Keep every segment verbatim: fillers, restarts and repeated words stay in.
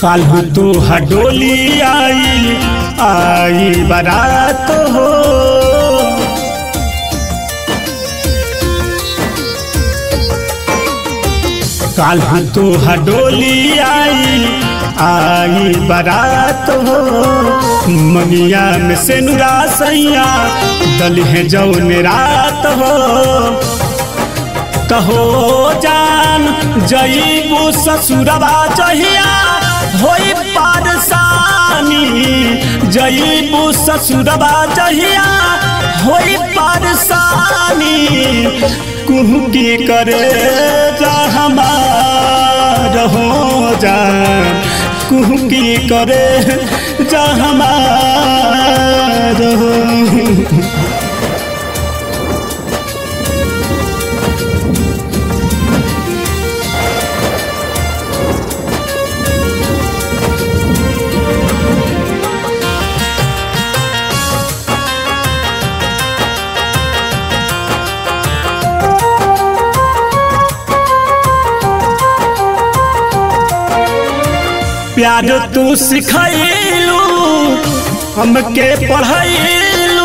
काल्हू तू हडोली आई आई बारात हो। काल्हू तू हडोली आई आई बारात हो। मनिया में सेनुरा सैया दलिहे जौन रात हो। कहो जान जईबू ससुरबा जहिया होई पारसानी। जईबू ससुरबा जहिया होई पारसानी। कुहू की करे जा हमार हो जान। कुहू की करे जा हमार हो। प्यार तू सिखैलू हमके पढ़ैलू।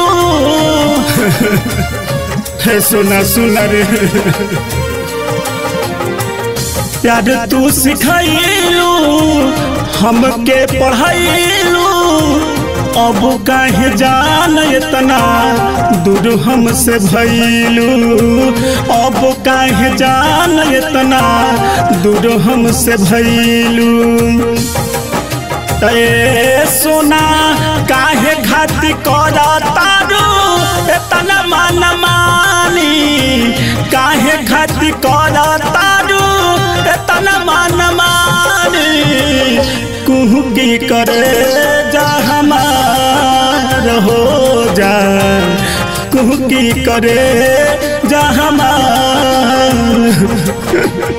सुना सुना रे प्यार तू सिखैलू हमके पढ़ैलू। अब काहे जान इतना दूर हमसे भइलू। अब काहे जान इतना दूर हमसे भइलू। ए सोना काहे घाती करा तारू इतना मन मानी। काहे घाती करा तारू इतना मन मानी। कुहू की करे जा हमार हो जान। कुहू की करे जा हमार।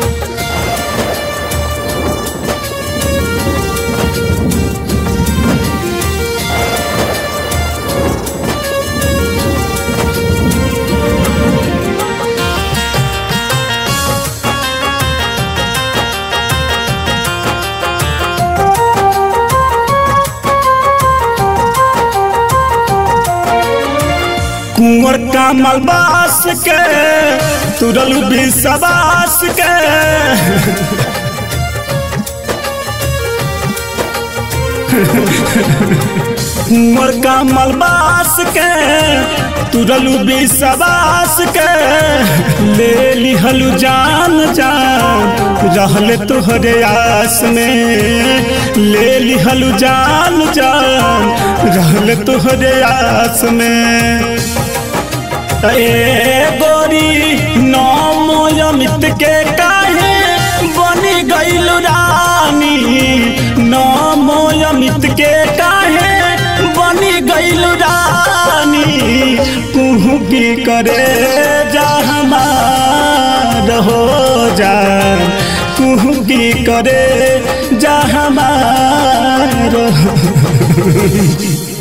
कुंवर कमल बास के तुरलू विश्वास के। कुंवर कमल बास के तुरलू विश्वास के। ले लिहलू जान जान रहले तोहरे आस में। ले लिहलू जान जान रहले तोहरे आस में। ए गोरी नाम अमित के काहे बनी गईलू रानी। नाम अमित के काहे बनी गईलू रानी। कुहू की करे जा हमार हो जान। कुहू की करे जा हमार।